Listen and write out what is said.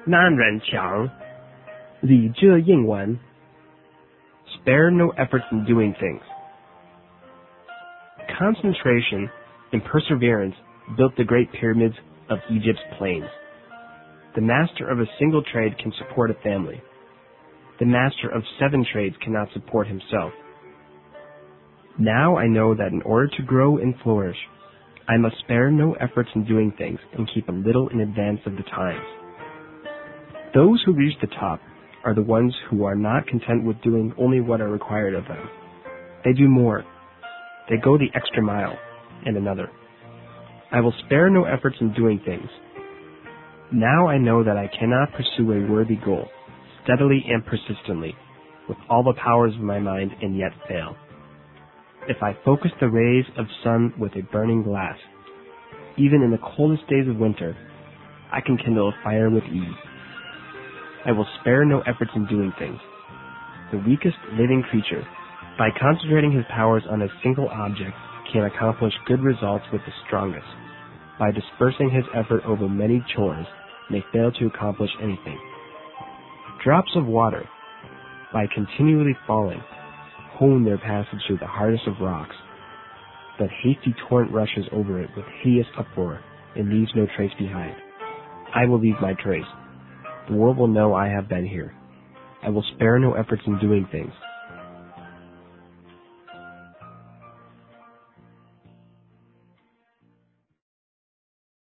难人强，李这应完 spare no efforts in doing things. Concentration and perseverance built the great pyramids of Egypt's plains. The master of a single trade can support a family. The master of 7 trades cannot support himself. Now I know that in order to grow and flourish, I must spare no efforts in doing things and keep a little in advance of the times. Those who reach the top are the ones who are not content with doing only what are required of them. They do more. They go the extra mile, and another. I will spare no efforts in doing things. Now I know that I cannot pursue a worthy goal, steadily and persistently, with all the powers of my mind and yet fail. If I focus the rays of sun with a burning glass, even in the coldest days of winter, I can kindle a fire with ease. I will spare no efforts in doing things. The weakest living creature, by concentrating his powers on a single object, can accomplish good results with the strongest. By dispersing his effort over many chores, may fail to accomplish anything. Drops of water, by continually falling, hone their passage through the hardest of rocks. But hasty torrent rushes over it with hideous uproar, and leaves no trace behind. I will leave my trace. The world will know I have been here. I will spare no efforts in doing things.